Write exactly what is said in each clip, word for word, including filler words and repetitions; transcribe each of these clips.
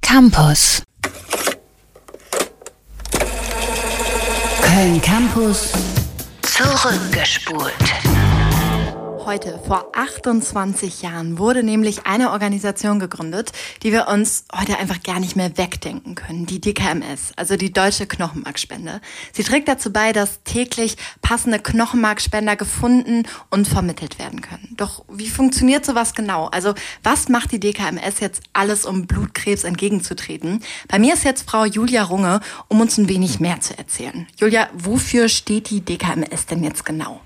Campus. Köln Campus. Zurückgespult. Heute, vor achtundzwanzig Jahren, wurde nämlich eine Organisation gegründet, die wir uns heute einfach gar nicht mehr wegdenken können. Die D K M S, also die Deutsche Knochenmarkspende. Sie trägt dazu bei, dass täglich passende Knochenmarkspender gefunden und vermittelt werden können. Doch wie funktioniert sowas genau? Also was macht die D K M S jetzt alles, um Blutkrebs entgegenzutreten? Bei mir ist jetzt Frau Julia Runge, um uns ein wenig mehr zu erzählen. Julia, wofür steht die D K M S denn jetzt genau?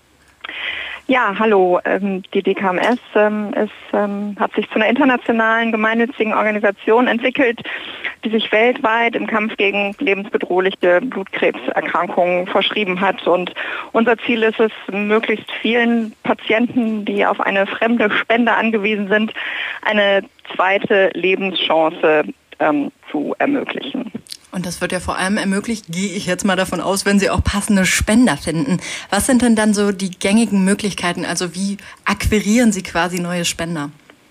Ja, hallo. Ähm, die D K M S ähm, ist, ähm, hat sich zu einer internationalen gemeinnützigen Organisation entwickelt, die sich weltweit im Kampf gegen lebensbedrohliche Blutkrebserkrankungen verschrieben hat. Und unser Ziel ist es, möglichst vielen Patienten, die auf eine fremde Spende angewiesen sind, eine zweite Lebenschance ähm, zu ermöglichen. Und das wird ja vor allem ermöglicht, gehe ich jetzt mal davon aus, wenn Sie auch passende Spender finden. Was sind denn dann so die gängigen Möglichkeiten? Also wie akquirieren Sie quasi neue Spender?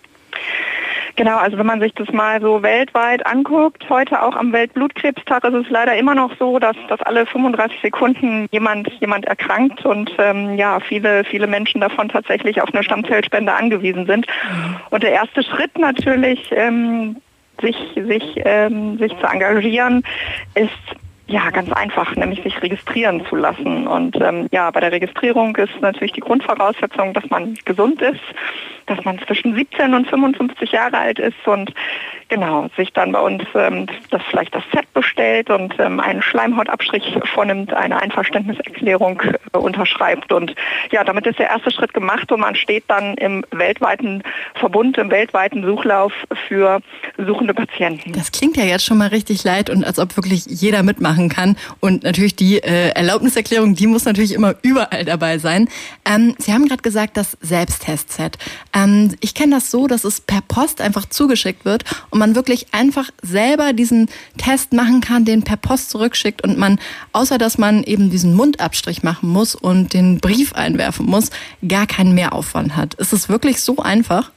Genau, also wenn man sich das mal so weltweit anguckt, heute auch am Weltblutkrebstag ist es leider immer noch so, dass, dass alle fünfunddreißig Sekunden jemand, jemand erkrankt und ähm, ja, viele, viele Menschen davon tatsächlich auf eine Stammzellspende angewiesen sind. Mhm. Und der erste Schritt natürlich, ähm, sich, sich, ähm, sich zu engagieren, ist ja ganz einfach, nämlich sich registrieren zu lassen. Und ähm, ja, bei der Registrierung ist natürlich die Grundvoraussetzung, dass man gesund ist, dass man zwischen siebzehn und fünfundfünfzig Jahre alt ist und genau, sich dann bei uns ähm, das vielleicht das Set bestellt und ähm, einen Schleimhautabstrich vornimmt, eine Einverständniserklärung äh, unterschreibt. Und ja, damit ist der erste Schritt gemacht und man steht dann im weltweiten Verbund, im weltweiten Suchlauf für suchende Patienten. Das klingt ja jetzt schon mal richtig leid und als ob wirklich jeder mitmachen kann. Und natürlich die äh, Erlaubniserklärung, die muss natürlich immer überall dabei sein. Ähm, Sie haben gerade gesagt, das Selbsttest-Set. Ähm, ich kenne das so, dass es per Post einfach zugeschickt wird und man wirklich einfach selber diesen Test machen kann, den per Post zurückschickt und man, außer dass man eben diesen Mundabstrich machen muss und den Brief einwerfen muss, gar keinen Mehraufwand hat. Ist es wirklich so einfach?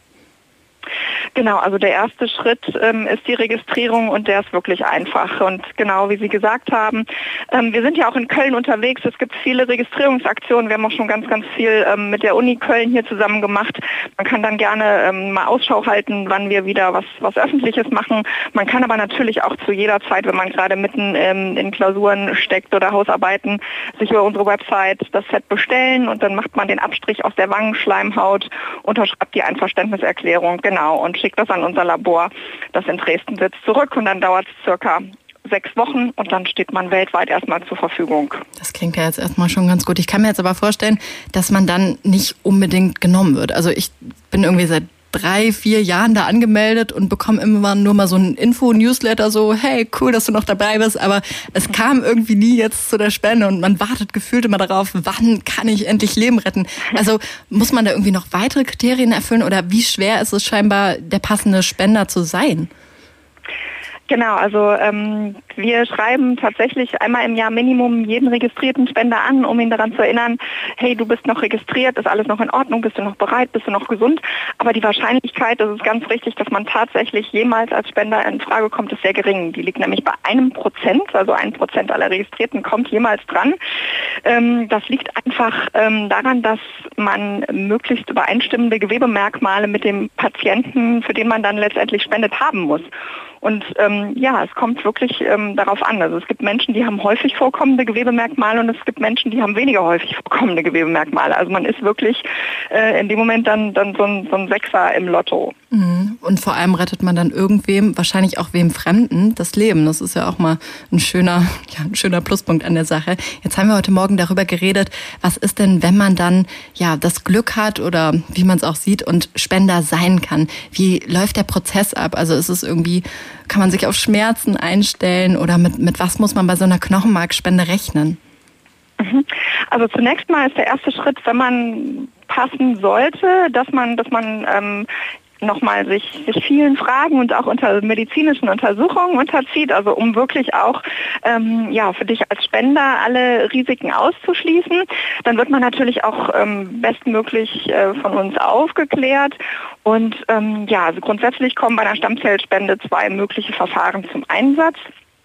Genau, also der erste Schritt ähm, ist die Registrierung und der ist wirklich einfach. Und genau wie Sie gesagt haben, ähm, wir sind ja auch in Köln unterwegs. Es gibt viele Registrierungsaktionen. Wir haben auch schon ganz, ganz viel ähm, mit der Uni Köln hier zusammen gemacht. Man kann dann gerne ähm, mal Ausschau halten, wann wir wieder was, was Öffentliches machen. Man kann aber natürlich auch zu jeder Zeit, wenn man gerade mitten ähm, in Klausuren steckt oder Hausarbeiten, sich über unsere Website das Set bestellen und dann macht man den Abstrich aus der Wangenschleimhaut, unterschreibt die Einverständniserklärung, genau, und schickt das an unser Labor, das in Dresden sitzt, zurück und dann dauert es circa sechs Wochen und dann steht man weltweit erstmal zur Verfügung. Das klingt ja jetzt erstmal schon ganz gut. Ich kann mir jetzt aber vorstellen, dass man dann nicht unbedingt genommen wird. Also ich bin irgendwie seit drei, vier Jahren da angemeldet und bekomme immer nur mal so ein Info-Newsletter, so hey, cool, dass du noch dabei bist, aber es kam irgendwie nie jetzt zu der Spende und man wartet gefühlt immer darauf, wann kann ich endlich Leben retten. Also muss man da irgendwie noch weitere Kriterien erfüllen oder wie schwer ist es scheinbar, der passende Spender zu sein? Genau, also ähm, wir schreiben tatsächlich einmal im Jahr Minimum jeden registrierten Spender an, um ihn daran zu erinnern, hey, du bist noch registriert, ist alles noch in Ordnung, bist du noch bereit, bist du noch gesund? Aber die Wahrscheinlichkeit, das ist ganz richtig, dass man tatsächlich jemals als Spender in Frage kommt, ist sehr gering. Die liegt nämlich bei einem Prozent, also ein Prozent aller Registrierten kommt jemals dran. Ähm, das liegt einfach ähm, daran, dass man möglichst übereinstimmende Gewebemerkmale mit dem Patienten, für den man dann letztendlich spendet, haben muss. Und ähm, ja, es kommt wirklich ähm, darauf an. Also es gibt Menschen, die haben häufig vorkommende Gewebemerkmale und es gibt Menschen, die haben weniger häufig vorkommende Gewebemerkmale. Also man ist wirklich äh, in dem Moment dann, dann so, ein, so ein Sechser im Lotto. Und vor allem rettet man dann irgendwem, wahrscheinlich auch wem Fremden, das Leben. Das ist ja auch mal ein schöner, ja, ein schöner Pluspunkt an der Sache. Jetzt haben wir heute Morgen darüber geredet, was ist denn, wenn man dann ja das Glück hat oder wie man es auch sieht und Spender sein kann. Wie läuft der Prozess ab? Also ist es irgendwie, kann man sich auf Schmerzen einstellen oder mit, mit was muss man bei so einer Knochenmarkspende rechnen? Also zunächst mal ist der erste Schritt, wenn man passen sollte, dass man, dass man ähm, nochmal sich, sich vielen Fragen und auch unter medizinischen Untersuchungen unterzieht, also um wirklich auch ähm, ja, für dich als Spender alle Risiken auszuschließen. Dann wird man natürlich auch ähm, bestmöglich äh, von uns aufgeklärt. Und ähm, ja, also grundsätzlich kommen bei einer Stammzellspende zwei mögliche Verfahren zum Einsatz.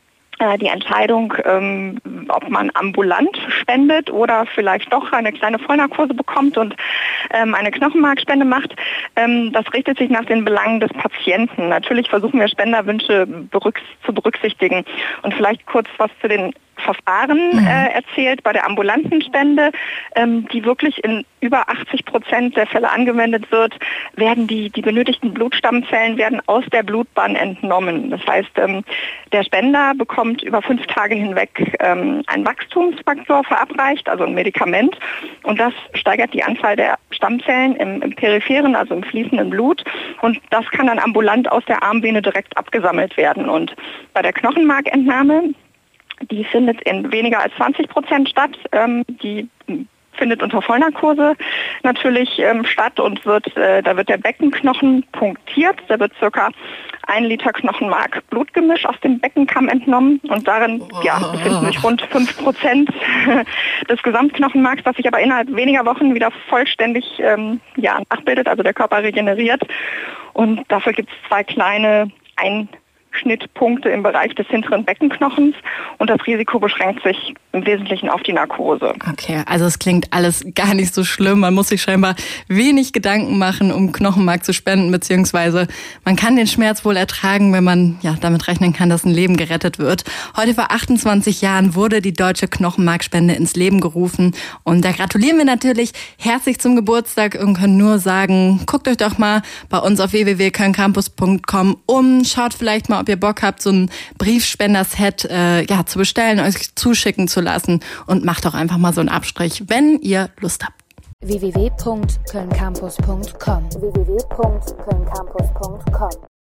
Die Entscheidung, ähm, ob man ambulant spendet oder vielleicht doch eine kleine Vollnarkose bekommt und ähm, eine Knochenmarkspende macht, ähm, das richtet sich nach den Belangen des Patienten. Natürlich versuchen wir Spenderwünsche berücks- zu berücksichtigen. Und vielleicht kurz was zu den Verfahren äh, erzählt bei der ambulanten Spende, ähm, die wirklich in über achtzig Prozent der Fälle angewendet wird, werden die, die benötigten Blutstammzellen werden aus der Blutbahn entnommen. Das heißt, ähm, der Spender bekommt über fünf Tage hinweg ähm, einen Wachstumsfaktor verabreicht, also ein Medikament, und das steigert die Anzahl der Stammzellen im, im peripheren, also im fließenden Blut, und das kann dann ambulant aus der Armvene direkt abgesammelt werden. Und bei der Knochenmarkentnahme, die findet in weniger als zwanzig Prozent statt. Ähm, die findet unter Vollnarkose natürlich ähm, statt und wird, äh, da wird der Beckenknochen punktiert. Da wird circa ein Liter Knochenmark Blutgemisch aus dem Beckenkamm entnommen und darin oh. ja, befinden sich rund fünf Prozent des Gesamtknochenmarks, das sich aber innerhalb weniger Wochen wieder vollständig ähm, ja, nachbildet, also der Körper regeneriert. Und dafür gibt es zwei kleine Ein Schnittpunkte im Bereich des hinteren Beckenknochens und das Risiko beschränkt sich im Wesentlichen auf die Narkose. Okay, also es klingt alles gar nicht so schlimm. Man muss sich scheinbar wenig Gedanken machen, um Knochenmark zu spenden, beziehungsweise man kann den Schmerz wohl ertragen, wenn man ja damit rechnen kann, dass ein Leben gerettet wird. Heute vor achtundzwanzig Jahren wurde die deutsche Knochenmarkspende ins Leben gerufen und da gratulieren wir natürlich herzlich zum Geburtstag und können nur sagen, guckt euch doch mal bei uns auf w w w punkt köln campus punkt com um, schaut vielleicht mal, ob ihr Bock habt, so ein Briefspender-Set äh, ja, zu bestellen, euch zuschicken zu lassen und macht doch einfach mal so einen Abstrich, wenn ihr Lust habt. w w w punkt köln campus punkt com w w w punkt köln campus punkt com